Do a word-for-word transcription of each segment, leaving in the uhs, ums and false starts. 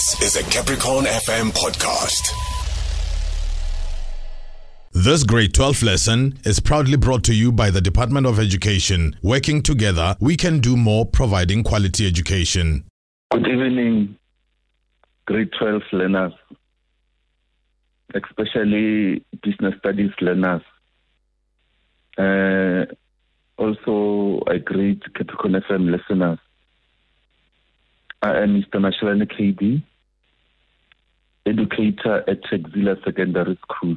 This is a Capricorn F M podcast. This grade twelve lesson is proudly brought to you by the Department of Education. Working together, we can do more, providing quality education. Good evening, grade twelve learners, especially business studies learners. Uh, also, I greet Capricorn F M listeners. I am Mister Mashalane K D, educator at Texila Secondary School.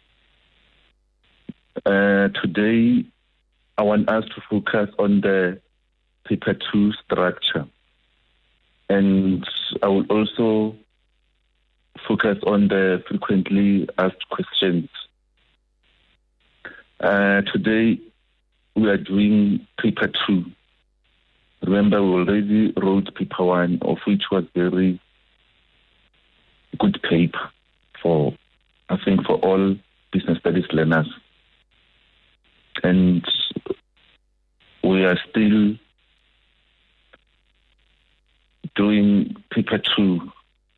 Uh, today, I want us to focus on the paper two structure. And I will also focus on the frequently asked questions. Uh, today, we are doing paper two. Remember, we already wrote paper one, of which was very good paper for, I think, for all business studies learners. And we are still doing paper two.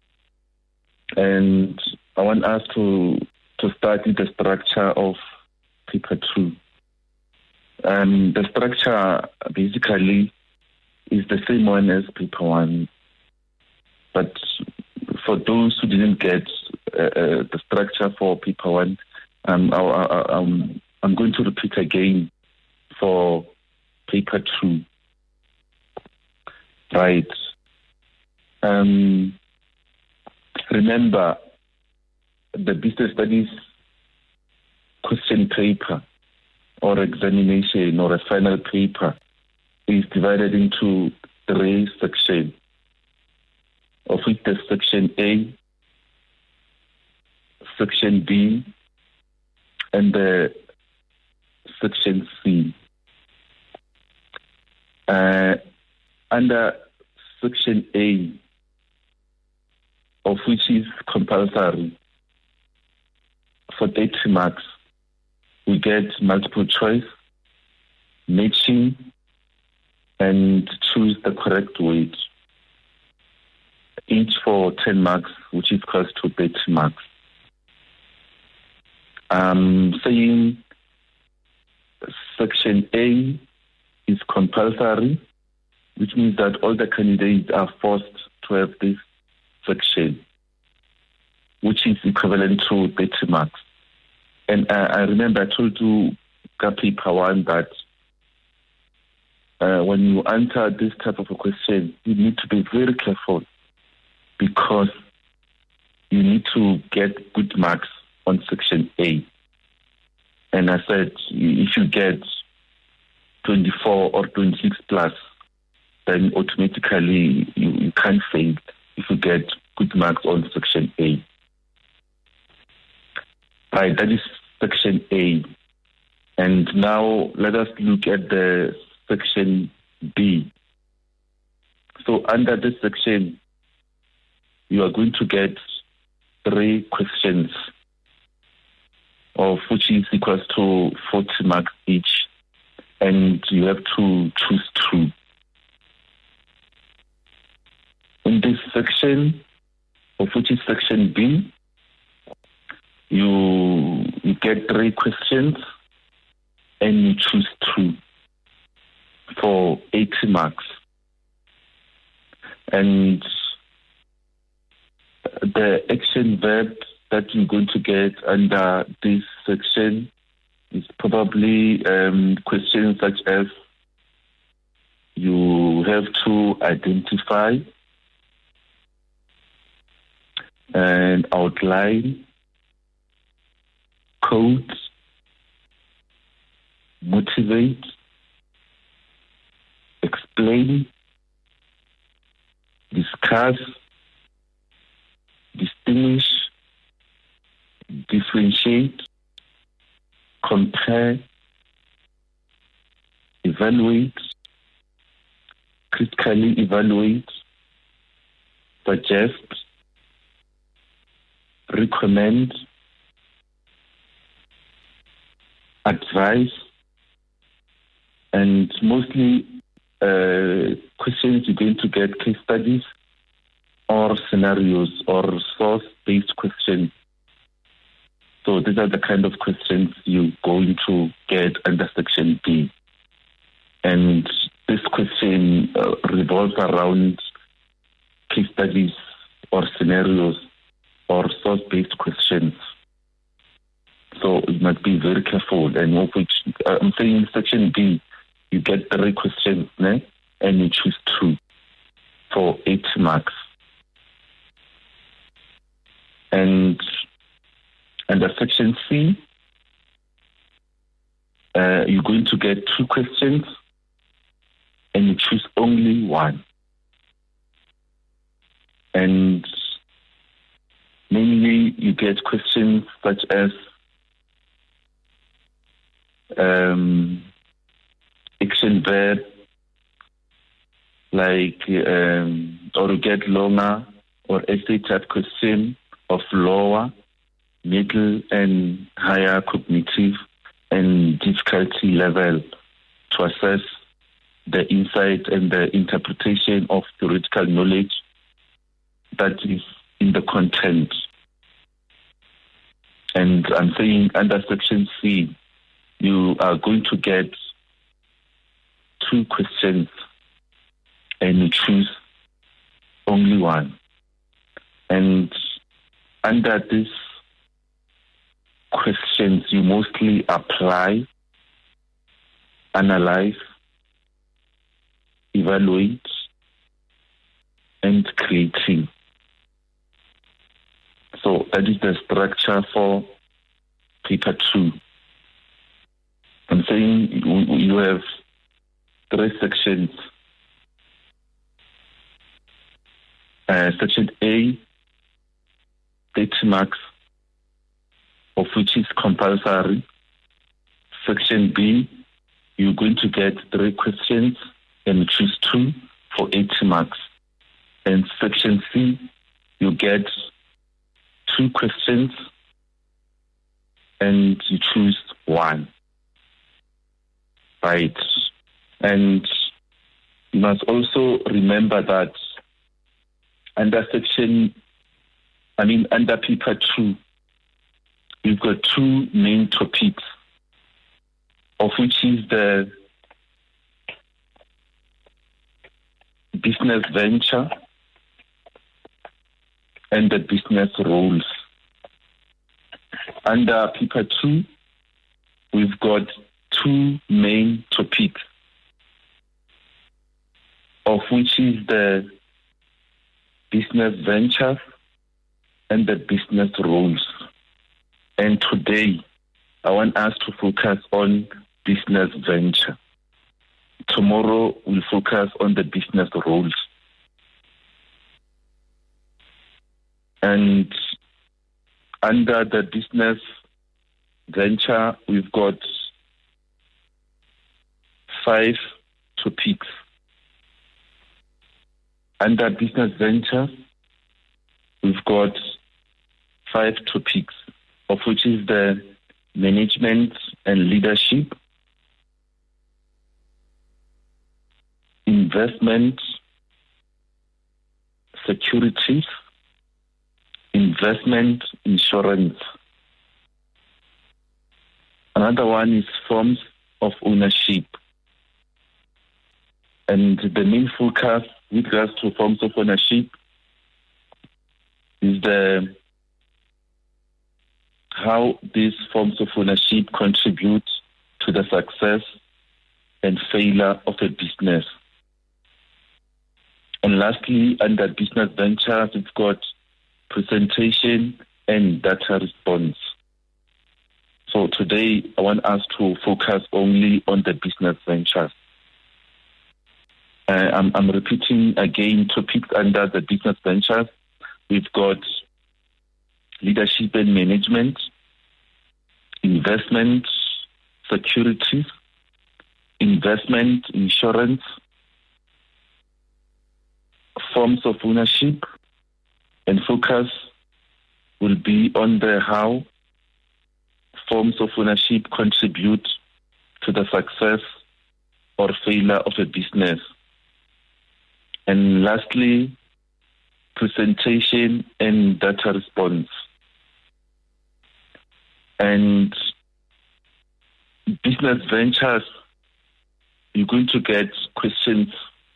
And I want us to, to start with the structure of paper two. Um, the structure basically is the same one as paper one. But for those who didn't get uh, uh, the structure for paper one, um, I, I, um, I'm going to repeat again for paper two. Right. Um, remember, the business studies question paper or examination or a final paper is divided into three sections, of which the section A, section B, and the section C. Uh, under section A, of which is compulsory, for thirty marks, we get multiple choice, matching, and choose the correct weight, each for ten marks, which is close to thirty marks. Um, saying section A is compulsory, which means that all the candidates are forced to have this section, which is equivalent to thirty marks. And uh, I remember I told you, paper one, that uh, when you answer this type of a question, you need to be very careful because you need to get good marks on section A. And I said, if you get twenty-four or twenty-six plus, then automatically you, you can't fail if you get good marks on section A. Right, that is section A. And now let us look at the section B. So under this section, you are going to get three questions, of which is equals to forty marks each, and you have to choose two. In this section, of which is section B, you, you get three questions and you choose two for eighty marks. And the action verb that you're going to get under this section is probably um, questions such as you have to identify and outline, code, motivate, explain, discuss, distinguish, differentiate, compare, evaluate, critically evaluate, suggest, recommend, advise, and mostly uh, questions you're going to get case studies or scenarios or source-based questions. So these are the kind of questions you're going to get under Section B. And this question uh, revolves around case studies or scenarios or source-based questions. So you must be very careful. And of which, uh, I'm saying in Section B, you get three questions, né? And you choose two for eight marks. And under Section C, uh, you're going to get two questions and you choose only one. And mainly you get questions such as um, action verb, like, um, or you get longer or essay type question of lower, middle, and higher cognitive and difficulty level to assess the insight and the interpretation of theoretical knowledge that is in the content. And I'm saying under Section C, you are going to get two questions and you choose only one. And under these questions, you mostly apply, analyze, evaluate, and creating. So that is the structure for paper two. I'm saying you have three sections. Uh, section A, thirty marks, of which is compulsory. Section B, you're going to get three questions and choose two for eighty marks. And Section C, you get two questions and you choose one. Right. And you must also remember that under section, I mean, under paper two, you've got two main topics, of which is the business venture and the business roles. Under paper two, we've got two main topics, of which is the business venture and the business roles. And today, I want us to focus on business venture. Tomorrow, we'll focus on the business roles. And under the business venture, we've got five topics. Under business venture, we've got five topics, of which is the management and leadership, investment, securities, investment, insurance. Another one is forms of ownership. And the main focus with regards to forms of ownership is the how these forms of ownership contribute to the success and failure of a business. And lastly, under business ventures, it's got presentation and data response. So today, I want us to focus only on the business ventures. Uh, I'm, I'm repeating again topics under the business ventures. We've got leadership and management, investment, securities, investment, insurance, forms of ownership, and focus will be on the how forms of ownership contribute to the success or failure of a business. And lastly, presentation and data response. And business ventures, you're going to get questions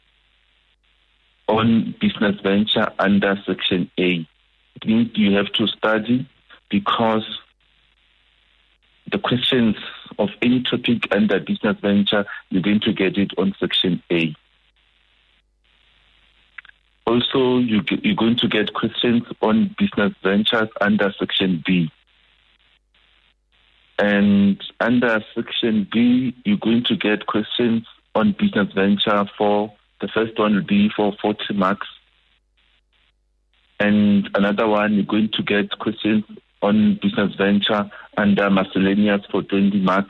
on business venture under section A. It means you have to study, because the questions of any topic under business venture, you're going to get it on section A. Also, you, you're going to get questions on business ventures under section B. And under section B, you're going to get questions on business venture for, the first one will be for forty marks. And another one, you're going to get questions on business venture under miscellaneous for twenty marks.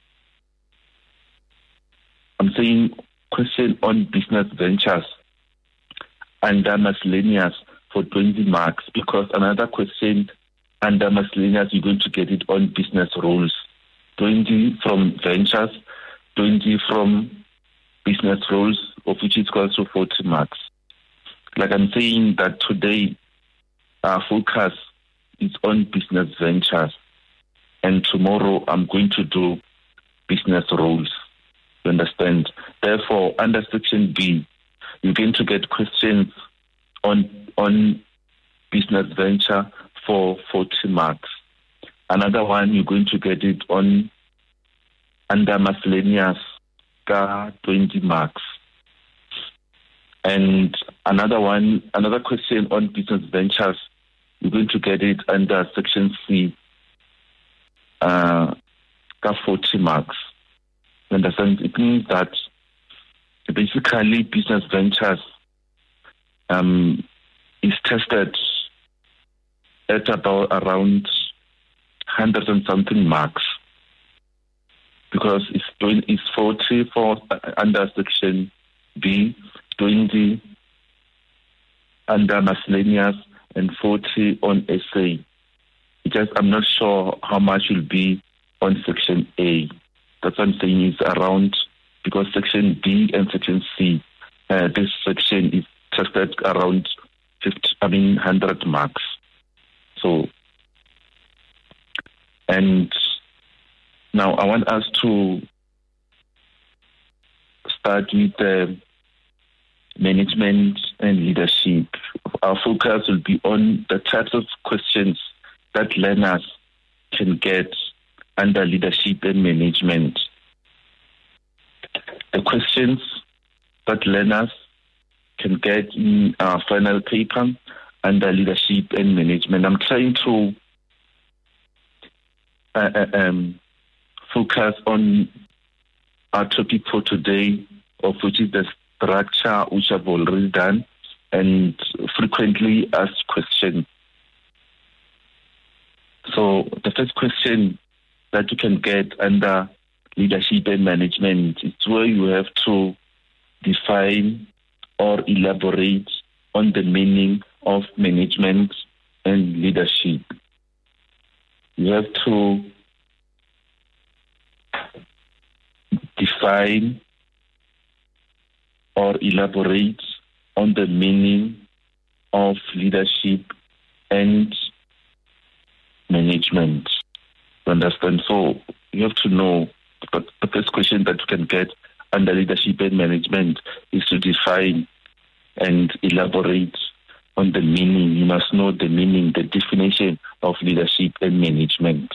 I'm saying question on business ventures under miscellaneous for twenty marks, because another question under miscellaneous, you're going to get it on business roles. twenty from ventures, twenty from business roles, of which is also forty marks. Like I'm saying that today, our focus is on business ventures, and tomorrow I'm going to do business roles. You understand? Therefore, under section B, you're going to get questions on on business venture for forty marks. Another one, you're going to get it on under miscellaneous, twenty marks. And another one, another question on business ventures, you're going to get it under section C, uh, forty marks. You understand? It means that basically business ventures um, is tested at about around hundred and something marks, because it's doing it's forty for uh, under section B, twenty under miscellaneous, and forty on essay. Just I'm not sure how much will be on section A. That's what I'm saying, is around, because section B and section C, uh, this section is tested around fifty, I mean one hundred marks. So, and now I want us to start with the management and leadership. Our focus will be on the types of questions that learners can get under leadership and management. The questions that learners can get in our final paper under leadership and management. I'm trying to uh, uh, um, focus on our topic for today, of which is the structure, which I've already done, and frequently asked questions. So the first question that you can get under leadership and management is where you have to define or elaborate on the meaning of management and leadership. You have to define or elaborate on the meaning of leadership and management. You understand? So you have to know, but the first question that you can get under leadership and management is to define and elaborate on the meaning. You must know the meaning, the definition of leadership and management.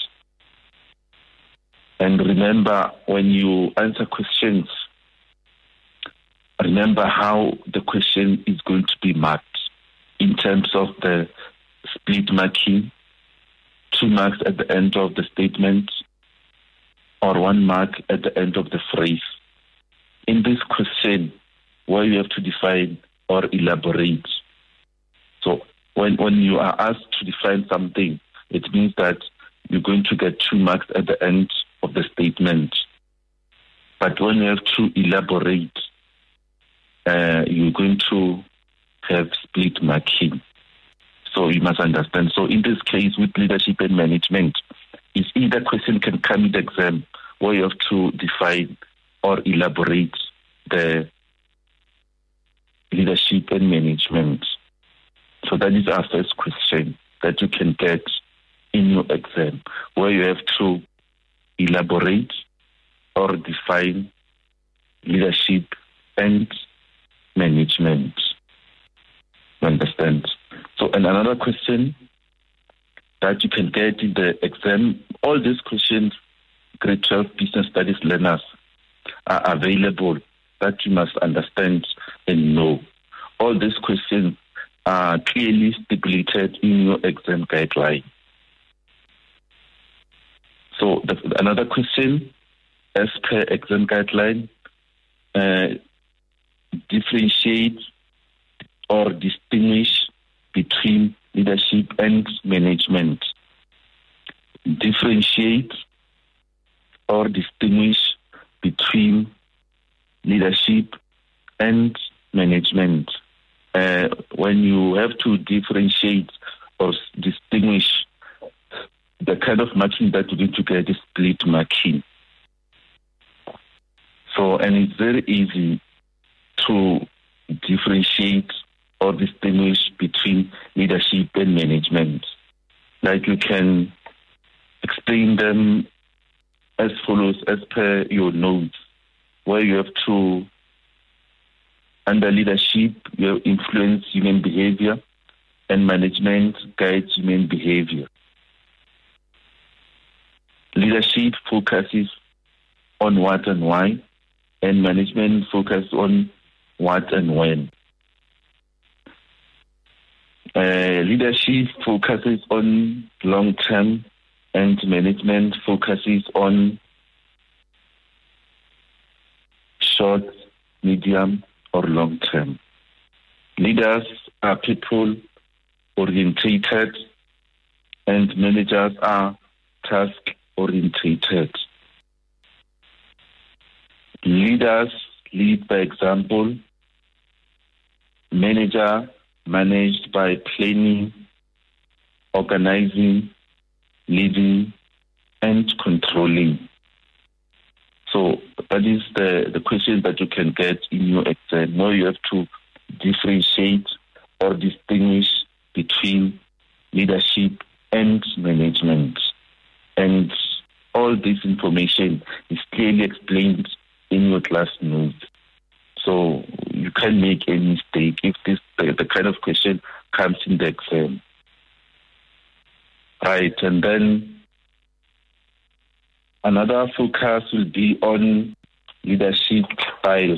And remember, when you answer questions, remember how the question is going to be marked in terms of the split marking, two marks at the end of the statement, or one mark at the end of the phrase. In this question, where you have to define or elaborate. So when, when you are asked to define something, it means that you're going to get two marks at the end of the statement. But when you have to elaborate, uh, you're going to have split marking. So you must understand. So in this case, with leadership and management, it's either question can come in the exam where you have to define or elaborate the leadership and management. So that is our first question that you can get in your exam, where you have to elaborate or define leadership and management. You understand? So, and another question that you can get in the exam, all these questions, grade twelve business studies learners, are available that you must understand and know. All these questions are clearly stipulated in your exam guideline. So the, another question, as per exam guideline, uh, differentiate or distinguish between leadership and management. Differentiate or distinguish between leadership and management. Uh, when you have to differentiate or distinguish, the kind of marking that you need to get is split marking. So, and it's very easy to differentiate or distinguish between leadership and management. Like you can explain them as follows, as per your notes, where you have to, under leadership, you have influence human behavior, and management guides human behavior. Leadership focuses on what and why, and management focuses on what and when. Uh, leadership focuses on long-term, and management focuses on short, medium, or long-term. Leaders are people-orientated, and managers are task-orientated. Leaders lead by example. Manager managed by planning, organizing, leading, and controlling. So that is the, the question that you can get in your exam. Now you have to differentiate or distinguish between leadership and management. And all this information is clearly explained in your class notes. So you can't make any mistake if this the, the kind of question comes in the exam. Right, and then another focus will be on leadership styles.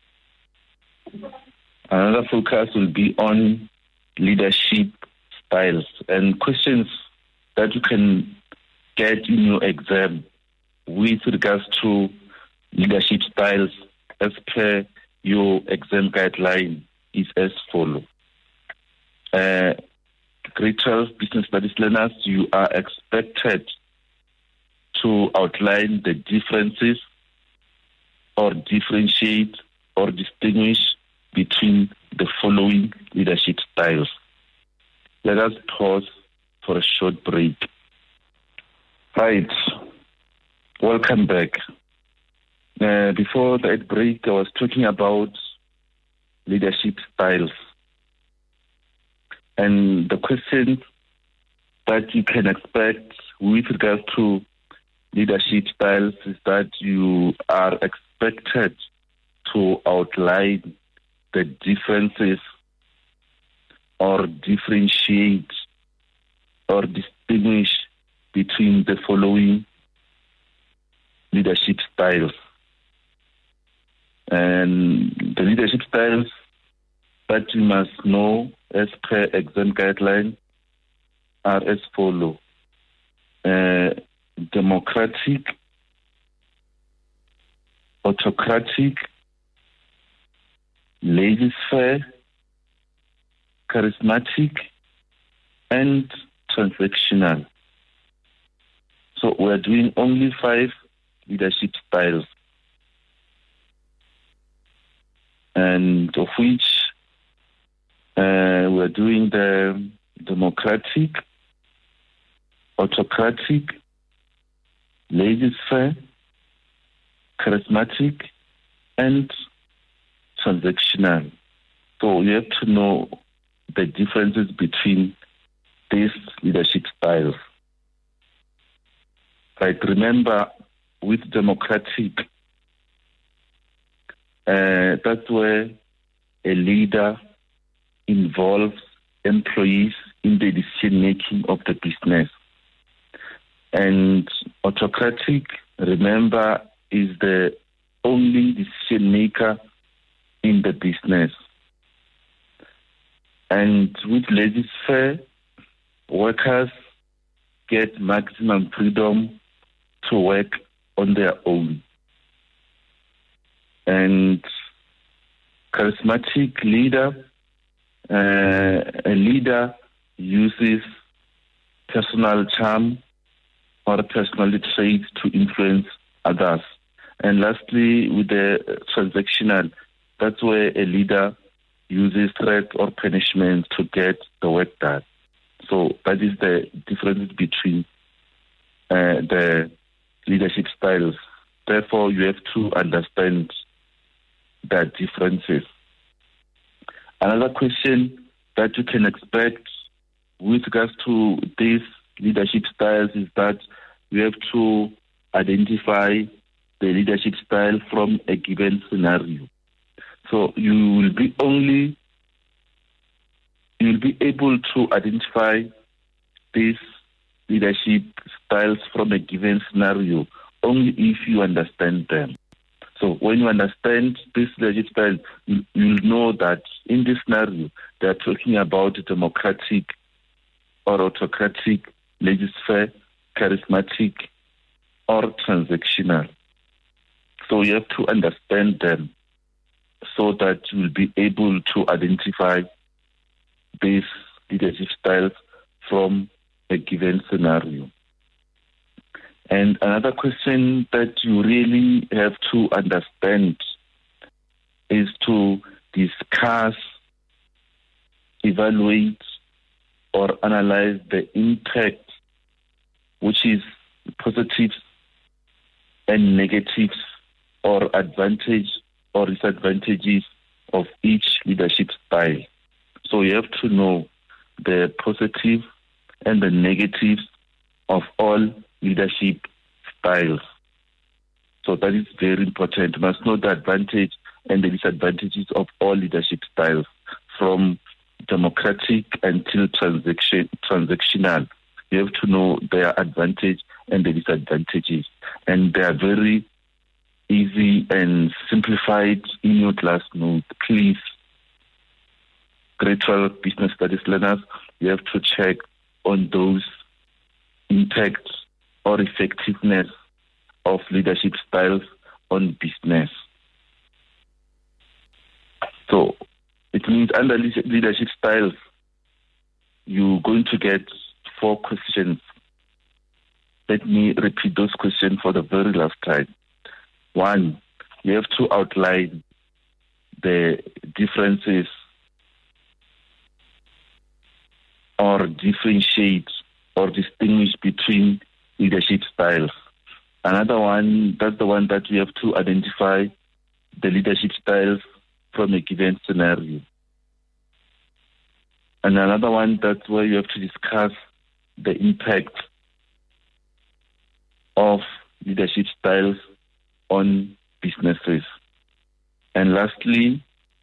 Another focus will be on leadership styles and questions that you can get in your exam with regards to leadership styles as per your exam guideline is as follows. Uh, grade twelve business studies learners, you are expected to outline the differences or differentiate or distinguish between the following leadership styles. Let us pause for a short break. Right. Welcome back. Uh, before that break, I was talking about leadership styles. And the questions that you can expect with regards to leadership styles is that you are expected to outline the differences or differentiate or distinguish between the following leadership styles. And the leadership styles that you must know as per exam guideline are as follow. Uh, democratic, autocratic, laissez-faire, charismatic, and transactional. So we're doing only five leadership styles, and of which uh, we're doing the democratic, autocratic, laissez-faire, charismatic, and transactional. So you have to know the differences between these leadership styles. Right, remember, with democratic, uh, that's where a leader involves employees in the decision-making of the business. And autocratic, remember, is the only decision-maker in the business. And with laissez-faire, workers get maximum freedom to work on their own. And charismatic leader, uh, a leader uses personal charm or personality traits to influence others. And lastly, with the transactional, that's where a leader uses threat or punishment to get the work done. So that is the difference between uh, the leadership styles. Therefore, you have to understand the differences. Another question that you can expect with regards to these leadership styles is that you have to identify the leadership style from a given scenario. So you will be only you will be able to identify these leadership styles from a given scenario only if you understand them. So when you understand this leadership style, you, you'll know that in this scenario, they are talking about democratic or autocratic, laissez-faire, charismatic, or transactional. So you have to understand them so that you will be able to identify these leadership styles from a given scenario. And another question that you really have to understand is to discuss, evaluate, or analyze the impact, which is positives and negatives, or advantage or disadvantages of each leadership style. So you have to know the positive and the negatives of all leadership styles. So that is very important. You must know the advantage and the disadvantages of all leadership styles, from democratic until transaction, transactional. You have to know their advantage and the disadvantages. And they are very easy and simplified in your class note. Please, grade twelve business studies learners, you have to check on those impacts or effectiveness of leadership styles on business. So it means under leadership styles, you're going to get four questions. Let me repeat those questions for the very last time. One, you have to outline the differences or differentiate or distinguish between leadership styles. Another one, that's the one that we have to identify the leadership styles from a given scenario. And another one, that's where you have to discuss the impact of leadership styles on businesses. And lastly,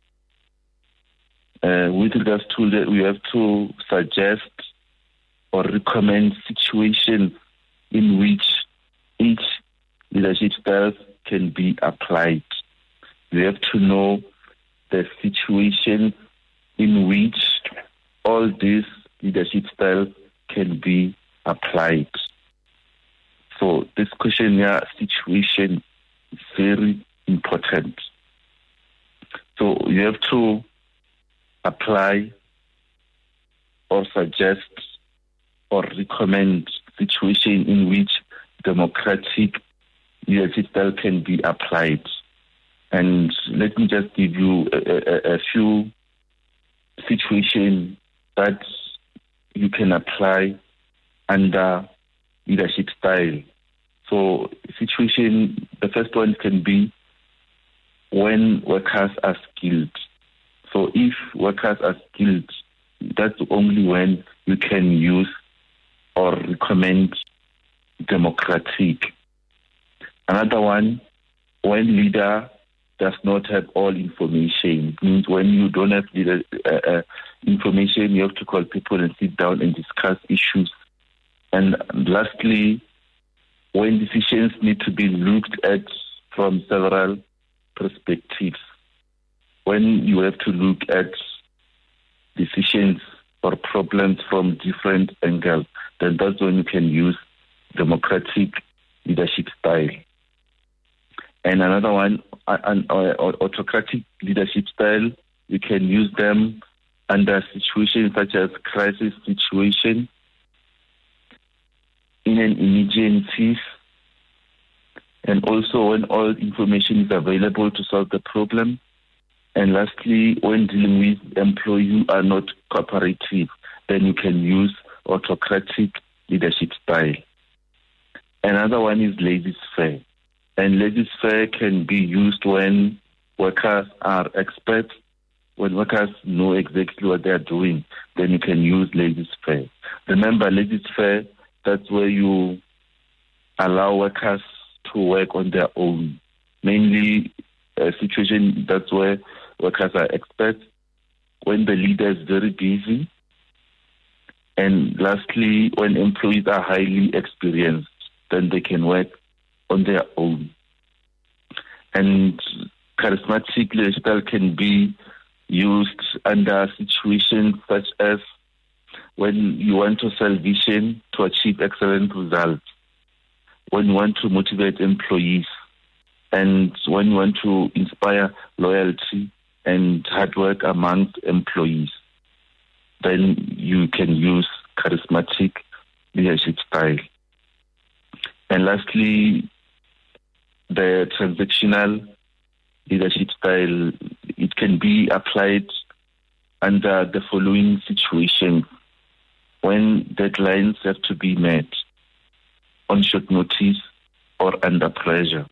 uh, with regards to that, we have to suggest or recommend situations in which each leadership style can be applied. We have to know the situations in which all these leadership styles can be applied. So this question here, situation, is very important. So you have to apply or suggest or recommend situation in which democratic leadership style can be applied. And let me just give you a, a, a few situations that you can apply under leadership style. So situation, the first one can be when workers are skilled. So if workers are skilled, that's only when you can use or recommend democratic. Another one, when leader does not have all information. It means when you don't have leader, uh, uh, information, you have to call people and sit down and discuss issues. And lastly, when decisions need to be looked at from several perspectives. When you have to look at decisions or problems from different angles, then that's when you can use democratic leadership style. And another one, an autocratic leadership style, you can use them under situations such as crisis situation, in an emergency, and also when all information is available to solve the problem. And lastly, when dealing with employees who are not cooperative, then you can use autocratic leadership style. Another one is laissez-faire. And laissez-faire can be used when workers are experts, when workers know exactly what they are doing, then you can use laissez-faire. Remember, laissez-faire, that's where you allow workers to work on their own. Mainly a situation that's where workers are experts, when the leader is very busy, and lastly, when employees are highly experienced, then they can work on their own. And charismatic leadership can be used under situations such as when you want to sell vision to achieve excellent results, when you want to motivate employees, and when you want to inspire loyalty and hard work amongst employees, then you can use charismatic leadership style. And lastly, the transactional leadership style, it can be applied under the following situations: when deadlines have to be met, on short notice, or under pressure.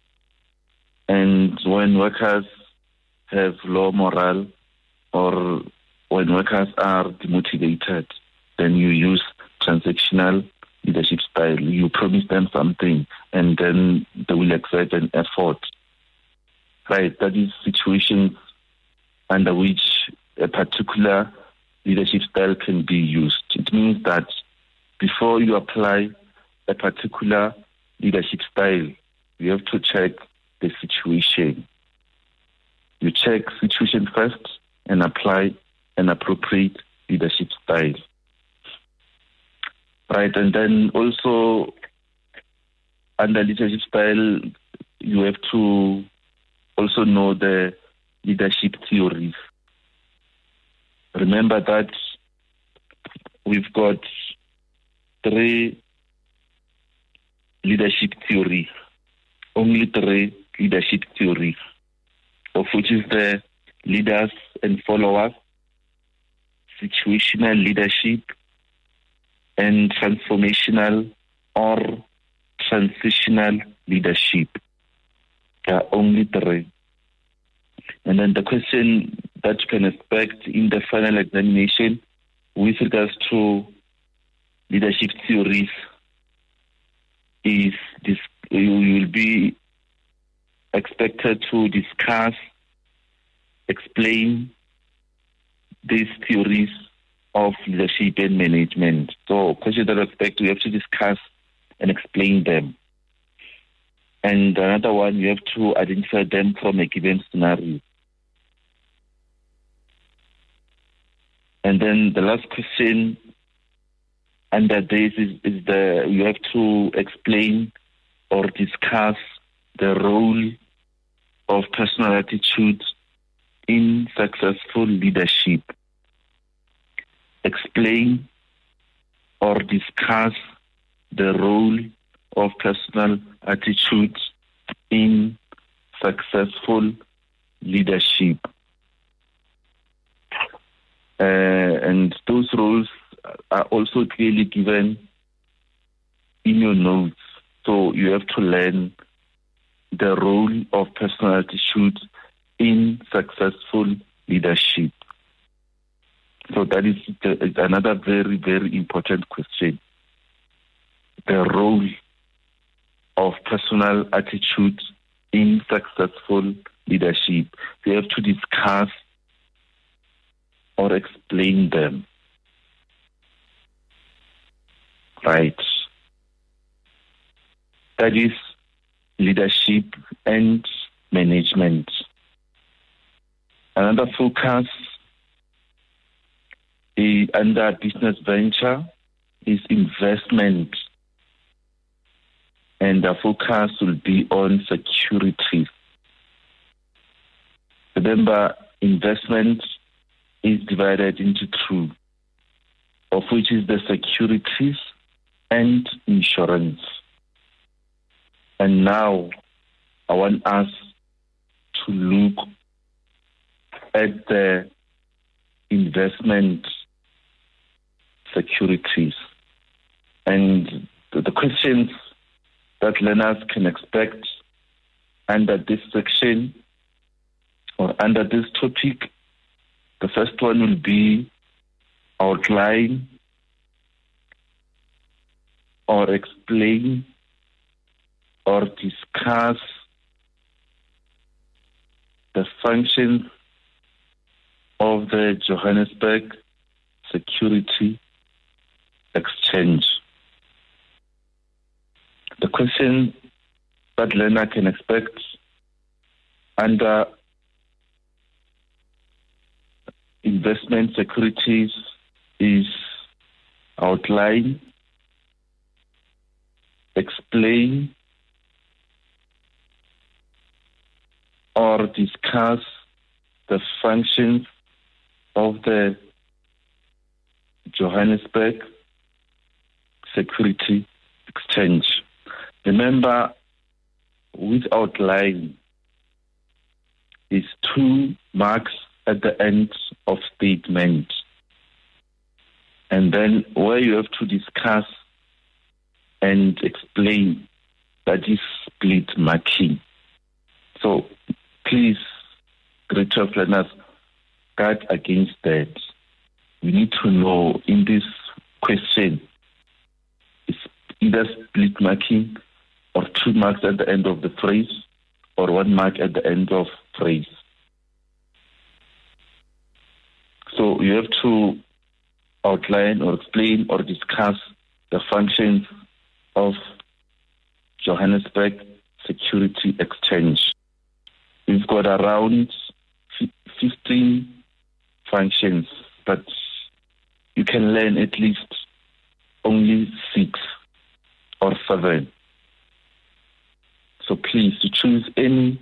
And when workers have low morale, or when workers are demotivated, then you use transactional leadership style. You promise them something, and then they will exert an effort. Right, that is situations under which a particular leadership style can be used. It means that before you apply a particular leadership style, you have to check the situation. You check situation first and apply an appropriate leadership style. Right, and then also under leadership style, you have to also know the leadership theories. Remember that we've got three leadership theories, only three leadership theories, of which is the leaders and followers, situational leadership, and transformational or transitional leadership. There are only three. And then the question that you can expect in the final examination with regards to leadership theories is this: you will be expected to discuss, explain these theories of leadership and management. So questions that I expect, you have to discuss and explain them. And another one, you have to identify them from a given scenario. And then the last question under this is, is the you have to explain or discuss the role of personal attitude in successful leadership. Explain or discuss the role of personal attitude in successful leadership. Uh, and those roles are also clearly given in your notes. So you have to learn the role of personal attitude in successful leadership. So that is the, another very, very important question. The role of personal attitude in successful leadership. We have to discuss or explain them. Right. That is leadership and management. Another focus is under business venture is investment. And the focus will be on securities. Remember, investment is divided into two, of which is the securities and insurance. And now I want us to look at the investment securities and the, the questions that learners can expect under this section or under this topic. The first one will be outline or explain or discuss the functions of the Johannesburg Security Exchange. The question that learner can expect under investment securities is outline, explain, or discuss the functions of the Johannesburg Security Exchange. Remember, with outline is two marks at the end of statement. And then where you have to discuss and explain, that is split marking. So please, grade twelve learners, guard against that. We need to know in this question, it's either split marking or two marks at the end of the phrase or one mark at the end of phrase. So you have to outline or explain or discuss the functions of Johannesburg Security Exchange. We've got around fifteen functions, but you can learn at least only six or seven. So please, you choose any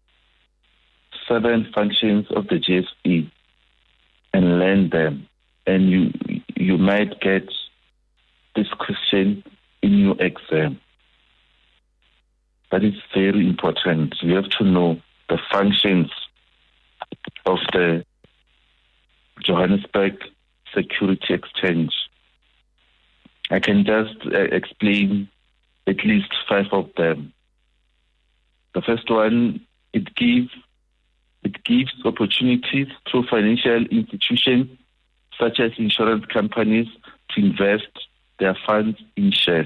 seven functions of the G S E and learn them, and you you might get this question in your exam. That is very important. You have to know the functions of the Johannesburg Security Exchange. I can just uh, explain at least five of them. The first one, it gives it gives opportunities to financial institutions such as insurance companies to invest their funds in shares.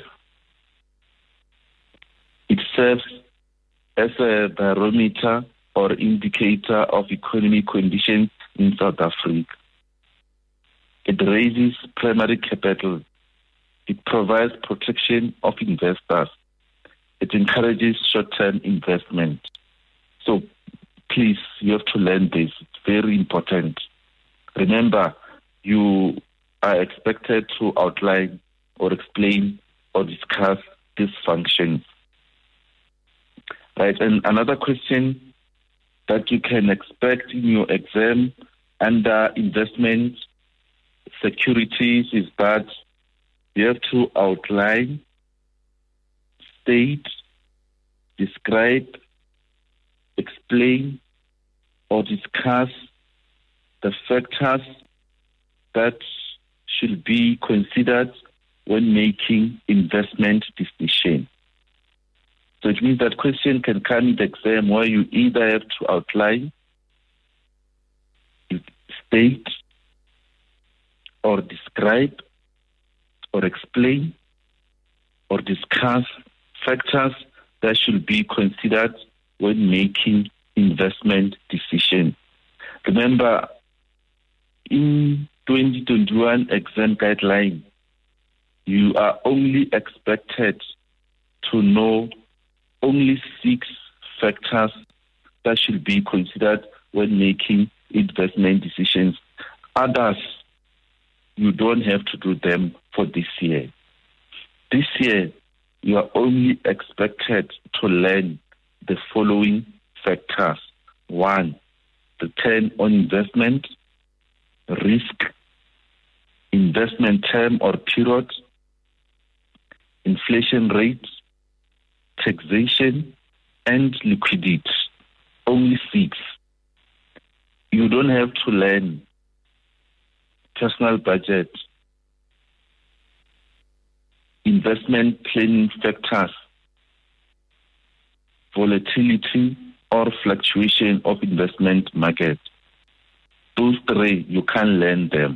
It serves as a barometer or indicator of economic conditions in South Africa. It raises primary capital. It provides protection of investors. It encourages short-term investment. So please, you have to learn this. It's very important. Remember, you are expected to outline or explain or discuss these functions. Right, and another question that you can expect in your exam under investment securities is that you have to outline, state, describe, explain, or discuss the factors that should be considered when making investment decision. So it means that question can come in the exam where you either have to outline, state, or describe or explain or discuss factors that should be considered when making investment decisions. Remember, in twenty twenty-one exam guideline, you are only expected to know only six factors that should be considered when making investment decisions. Others, you don't have to do them for this year. This year, you are only expected to learn the following factors. One, return on investment, risk, investment term or period, inflation rate, taxation, and liquidity. Only six. You don't have to learn personal budget, investment planning factors, volatility or fluctuation of investment market. Those three, you can't learn them.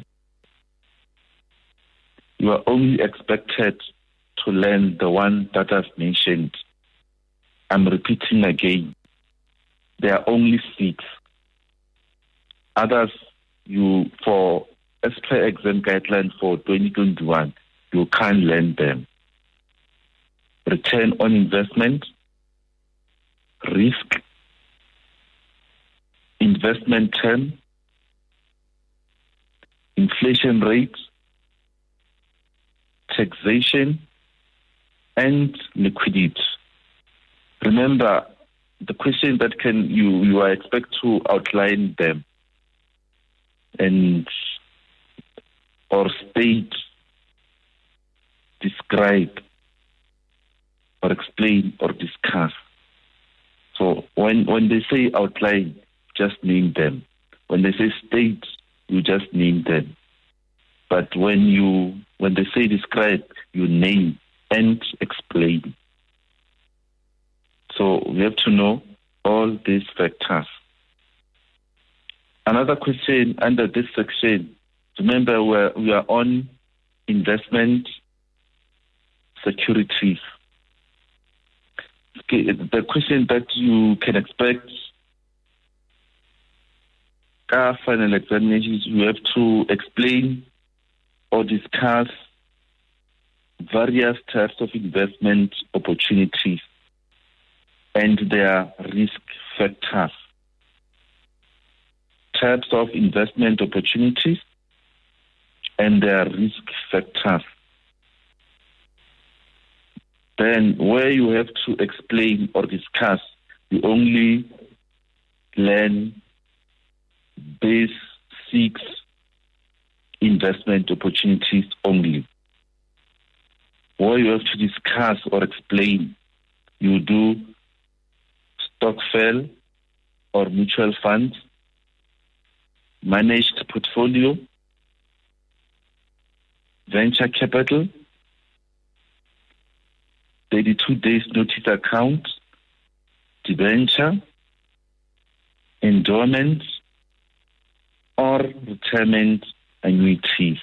You are only expected to learn the one that I've mentioned. I'm repeating again. There are only six. Others, you for as per exam guideline for twenty twenty-one, you can't learn them. Return on investment, risk, investment term, inflation rate, taxation, and liquidity. Remember, the question that can you you are expected to outline them and or state, describe, or explain or discuss. So when when they say outline, just name them. When they say state, you just name them. But when you when they say describe, you name and explain. So we have to know all these factors. Another question under this section, remember we're, we are on investment securities. Okay, the question that you can expect car final examinations, you have to explain or discuss various types of investment opportunities and their risk factors. Types of investment opportunities and their risk factors. Then where you have to explain or discuss, you only learn these six investment opportunities only. Where you have to discuss or explain, you do stokvel or mutual funds, managed portfolio, venture capital, thirty-two days notice account, debenture, endowment, or retirement annuities.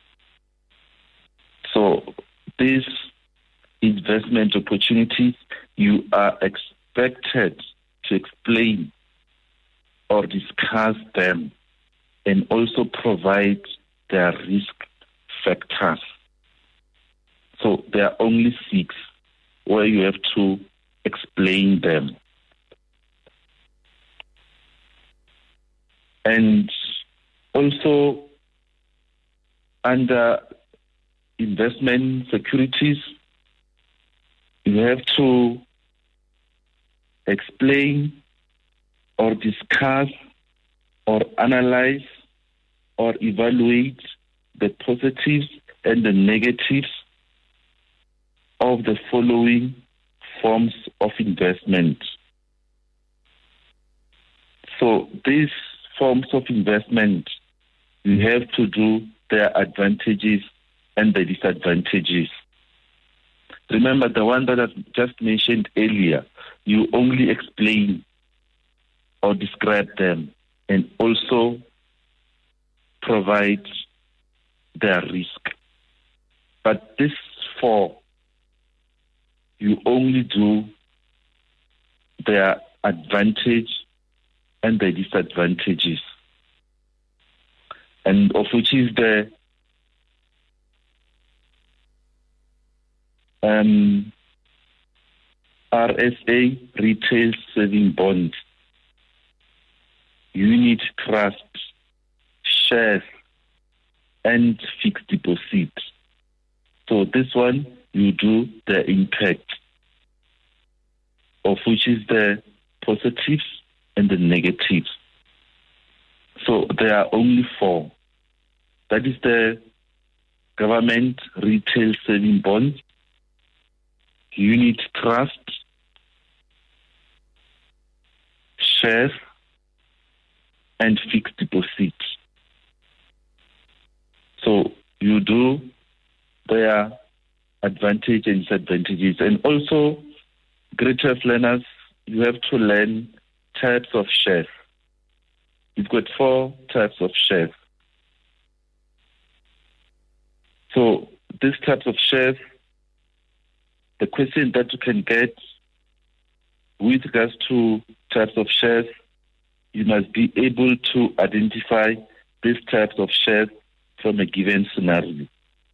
So these investment opportunities, you are expected to explain or discuss them and also provide their risk factors. So there are only six where you have to explain them. And also under investment securities, you have to explain or discuss or analyze or evaluate the positives and the negatives of the following forms of investment. So these forms of investment, you have to do their advantages and the disadvantages. Remember the one that I just mentioned earlier, you only explain or describe them and also provide their risk. But this four, you only do their advantage and the disadvantages, and of which is the um, R S A Retail Saving Bond, Unit Trust, Shares, and Fixed Deposit. So this one, you do the impact, of which is the positives and the negatives. So there are only four. That is the Government Retail Saving Bond, Unit Trust, Shares, and Fixed Deposit. So you do their advantage and disadvantages. And also, greater learners, you have to learn types of shares. You've got four types of shares. So these types of shares, the question that you can get with regards to types of shares, you must be able to identify these types of shares from a given scenario.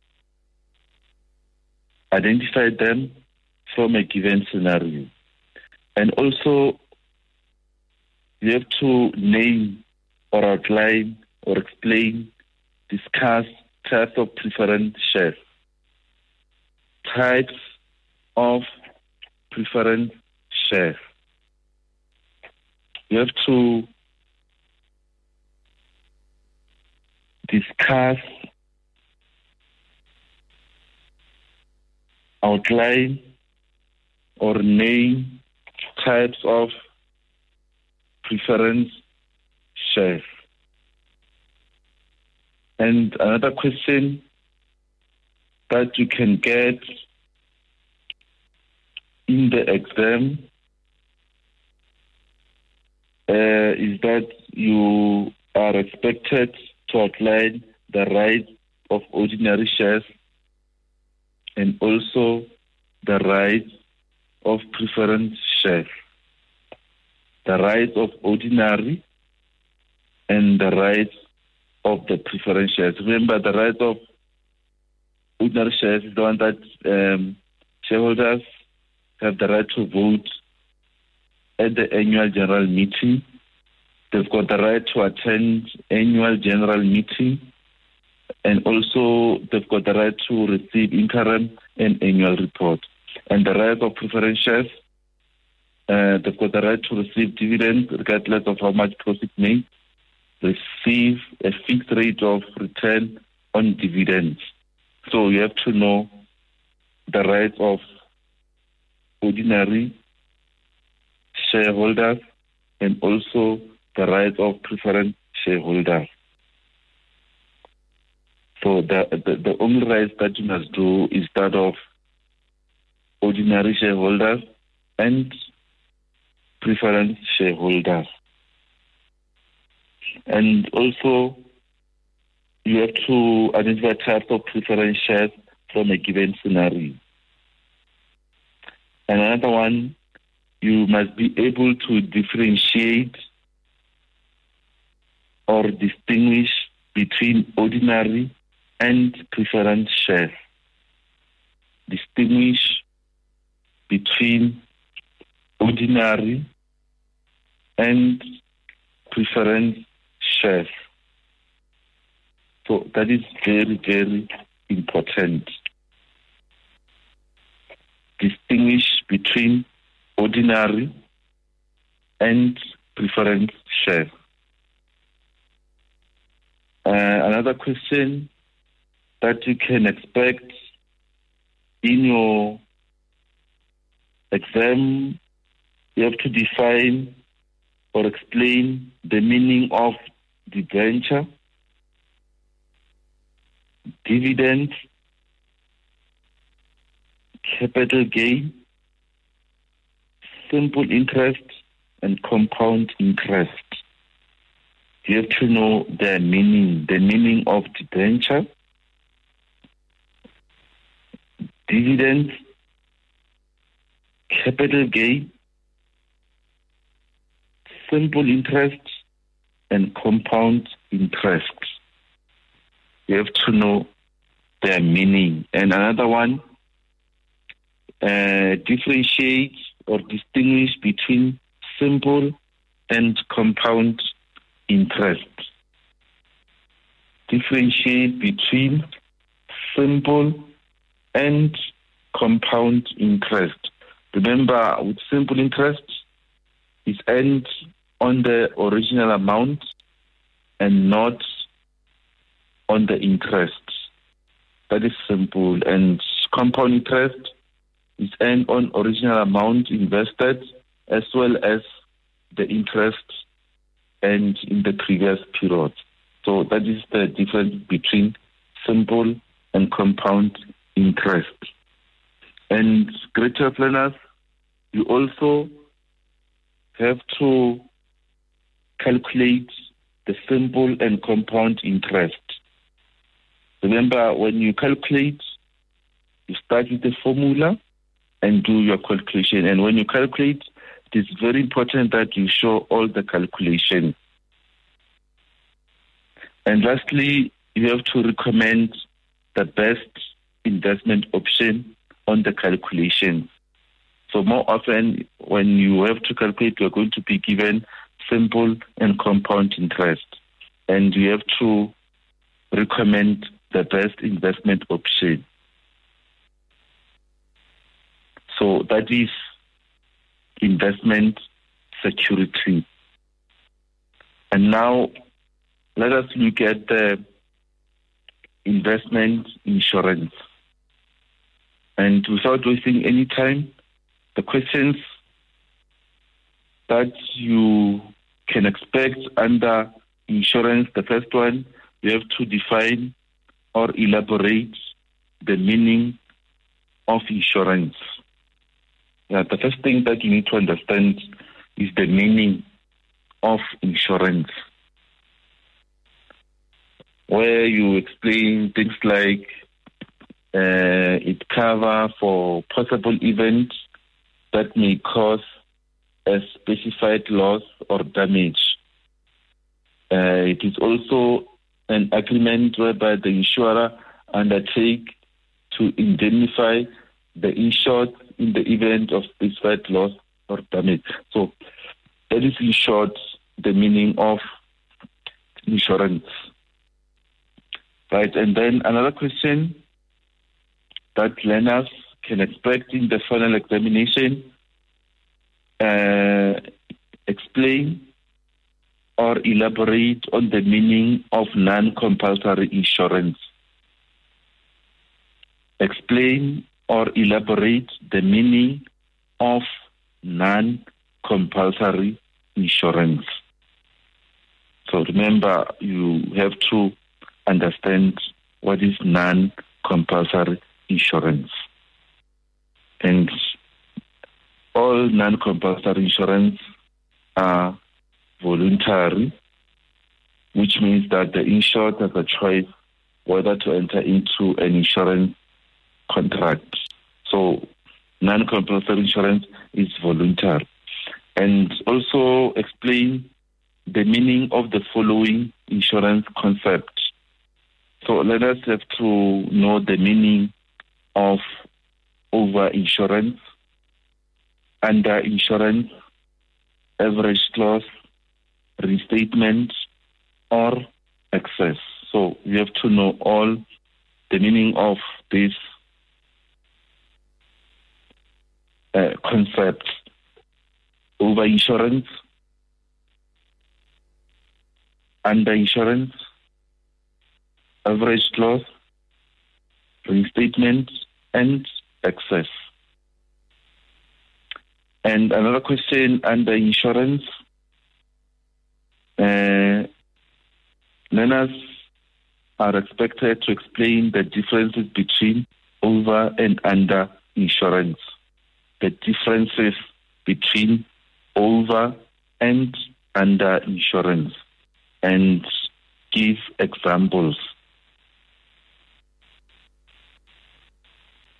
Identify them from a given scenario. And also, you have to name or outline or explain, discuss types of preference shares. Types of preference shares. You have to discuss, outline, or name types of preference shares. And another question that you can get in the exam uh, is that you are expected to outline the rights of ordinary shares and also the rights of preference shares. The rights of ordinary and the rights of the preference shares. Remember, the rights of ordinary shares is the one that um, shareholders have the right to vote at the annual general meeting. They've got the right to attend annual general meeting, and also they've got the right to receive interim and annual report. And the right of preference shares, uh, they've got the right to receive dividends regardless of how much profit made, receive a fixed rate of return on dividends. So you have to know the rights of ordinary shareholders and also the rights of preference shareholders. So the, the, the only rights that you must do is that of ordinary shareholders and preference shareholders. And also, you have to identify types of preference shares from a given scenario. And another one, you must be able to differentiate or distinguish between ordinary and preference shares. Distinguish between ordinary and preference shares. So that is very, very important. Distinguish between ordinary and preference shares. Uh, another question that you can expect in your exam, you have to define or explain the meaning of debenture, dividend, capital gain, simple interest, and compound interest. You have to know the meaning, the meaning of debenture, dividends, capital gain, simple interest, and compound interest. You have to know their meaning. And another one, uh, differentiate or distinguish between simple and compound interest. Differentiate between simple and compound interest. Remember, with simple interest, it's earned on the original amount and not on the interest. That is simple. And compound interest is earned on original amount invested as well as the interest earned in the previous period. So that is the difference between simple and compound interest. And greater planners, you also have to calculate the simple and compound interest. Remember, when you calculate, you start with the formula and do your calculation. And when you calculate, it is very important that you show all the calculations. And lastly, you have to recommend the best investment option on the calculation. So more often, when you have to calculate, you are going to be given simple and compound interest. And you have to recommend the best investment option. So that is investment security. And now let us look at the investment insurance. And without wasting any time, the questions that you can expect under insurance, the first one, you have to define or elaborate the meaning of insurance. Yeah, the first thing that you need to understand is the meaning of insurance, where you explain things like uh, it cover for possible events that may cause a specified loss or damage. Uh, it is also an agreement whereby the insurer undertake to indemnify the insured in the event of specified loss or damage. So that is in short the meaning of insurance. Right, and then another question that learners can expect in the final examination, uh, explain or elaborate on the meaning of non-compulsory insurance. Explain or elaborate the meaning of non-compulsory insurance. So remember, you have to understand what is non-compulsory insurance. And all non-compulsory insurance are voluntary, which means that the insured has a choice whether to enter into an insurance contract. So non-compulsory insurance is voluntary. And also explain the meaning of the following insurance concept. So let us have to know the meaning of over-insurance, under-insurance, average loss, restatement, or excess. So you have to know all the meaning of these uh, concepts. Over-insurance, under-insurance, average loss, restatement, and excess. And another question under insurance, uh, learners are expected to explain the differences between over and under insurance. The differences between over and under insurance, and give examples.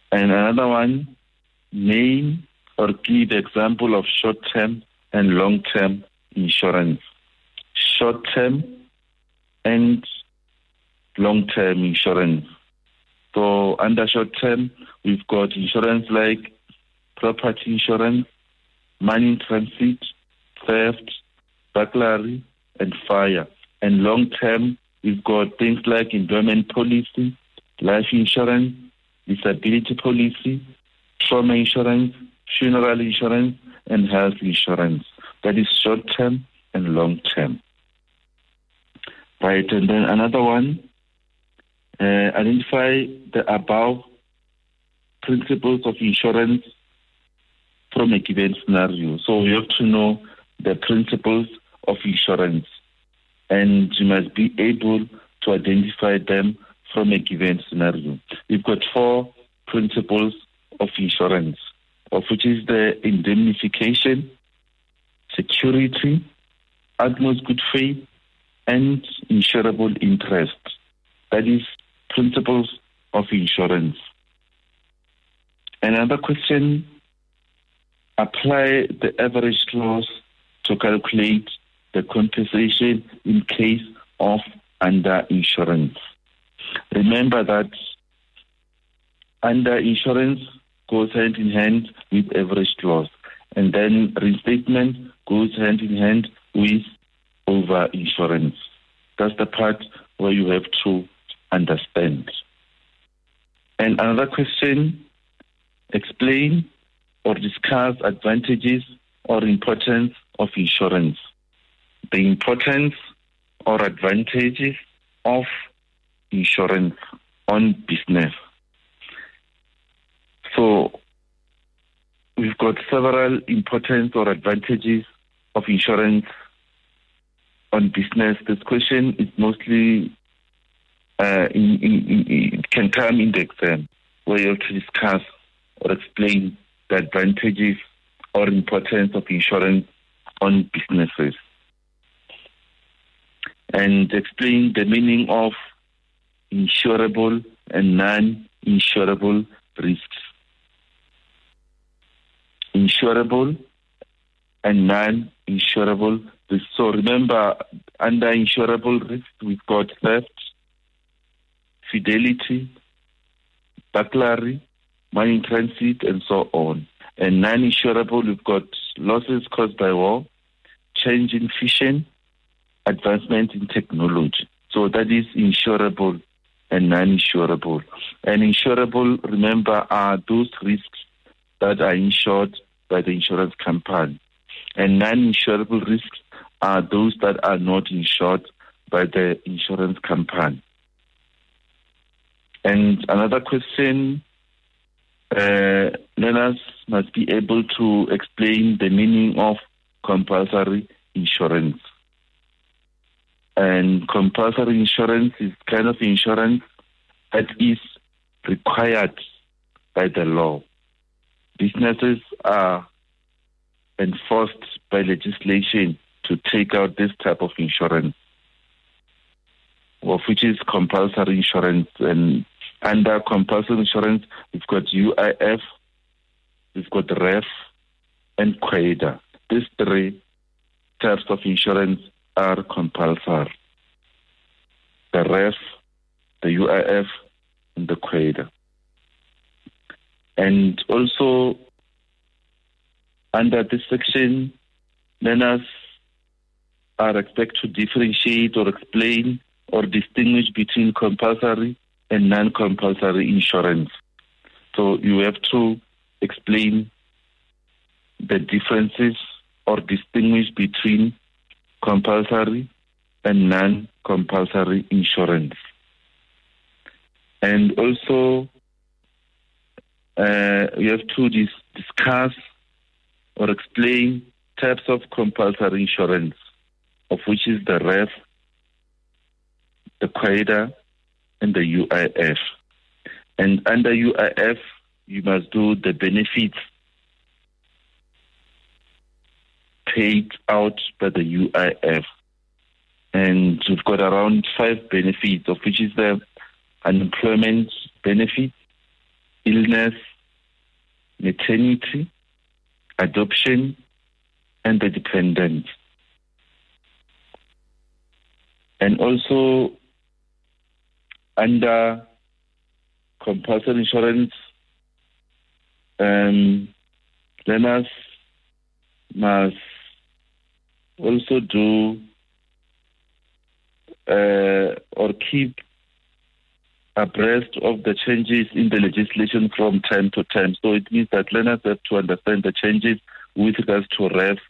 And another one, name or give example of short-term and long-term insurance. Short-term and long-term insurance. So under short-term, we've got insurance like property insurance, money in transit, theft, burglary, and fire. And long-term, we've got things like employment policy, life insurance, disability policy, trauma insurance, funeral insurance, and health insurance. That is short-term and long-term. Right, and then another one, uh, identify the above principles of insurance from a given scenario. So you have to know the principles of insurance, and you must be able to identify them from a given scenario. We've got four principles of insurance, of which is the indemnification, security, utmost good faith, and insurable interest. That is principles of insurance. Another question, apply the average clause to calculate the compensation in case of underinsurance. Remember that underinsurance goes hand in hand with average clause, and then restatement goes hand in hand with overinsurance. That's the part where you have to understand. And another question, explain or discuss advantages or importance of insurance. The importance or advantages of insurance on business. So we've got several importance or advantages of insurance on business. This question is mostly uh, in, in, in, it can come in the exam where you have to discuss or explain the advantages or importance of insurance on businesses, and explain the meaning of insurable and non-insurable risks. Insurable and non-insurable risks. So remember, under insurable risks, we've got theft, fidelity, burglary, money in transit, and so on. And non-insurable, we've got losses caused by war, change in fission, advancement in technology. So that is insurable and non-insurable. And insurable, remember, are those risks that are insured by the insurance company. And non-insurable risks are those that are not insured by the insurance company. And another question, uh, learners must be able to explain the meaning of compulsory insurance. And compulsory insurance is kind of insurance that is required by the law. Businesses are enforced by legislation to take out this type of insurance, of which is compulsory insurance. And under compulsory insurance, we've got U I F, we've got R E F, and QAIDA. These three types of insurance are compulsory. The R E F, the U I F, and the QAIDA. And also, under this section, learners are expected to differentiate or explain or distinguish between compulsory and non-compulsory insurance. So you have to explain the differences or distinguish between compulsory and non-compulsory insurance. And also, uh, we have to dis- discuss or explain types of compulsory insurance, of which is the R E F, the QAIDA, and the U I F. And under U I F, you must do the benefits paid out by the U I F. And we've got around five benefits, of which is the unemployment benefit, illness, maternity, adoption, and the dependent. And also under compulsory insurance, um, learners must also do uh, or keep abreast of the changes in the legislation from time to time. So it means that learners have to understand the changes with regards to R E F.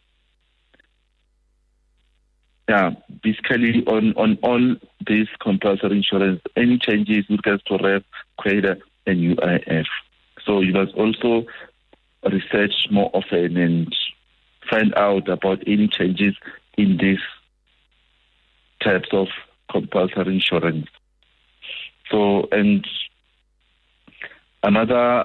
Yeah, basically on, on all these compulsory insurance, any changes with regards to R E F, COIDA, and U I F. So you must also research more often and find out about any changes in these types of compulsory insurance. So, and another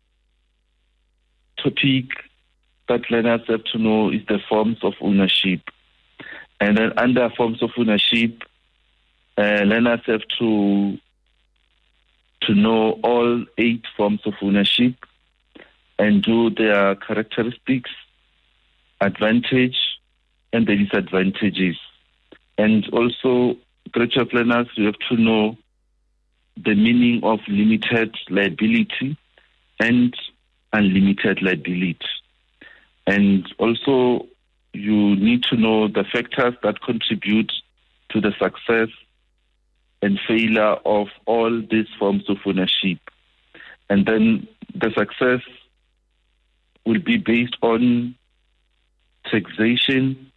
topic that learners have to know is the forms of ownership. And then under forms of ownership, uh, learners have to to know all eight forms of ownership and do their characteristics, advantage, and the disadvantages. And also, graduate learners, you have to know the meaning of limited liability and unlimited liability. And also, you need to know the factors that contribute to the success and failure of all these forms of ownership. And then the success will be based on taxation,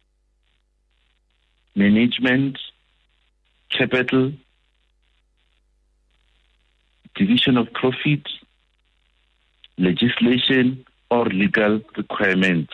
management, capital, division of profit, legislation, or legal requirements.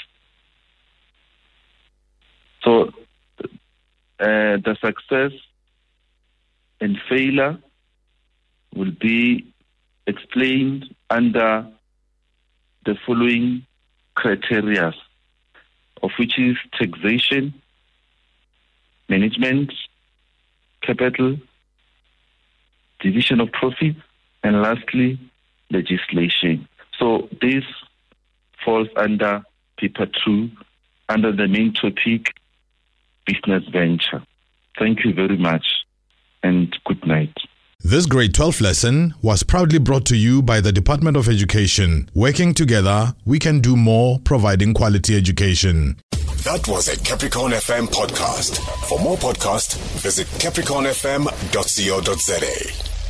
So uh, the success and failure will be explained under the following criteria, of which is taxation, management, capital, division of profit, and lastly, legislation. So this falls under paper two, under the main topic, business venture. Thank you very much, and good night. This grade twelve lesson was proudly brought to you by the Department of Education. Working together, we can do more, providing quality education. That was a Capricorn F M podcast. For more podcasts, visit capricorn f m dot co dot za.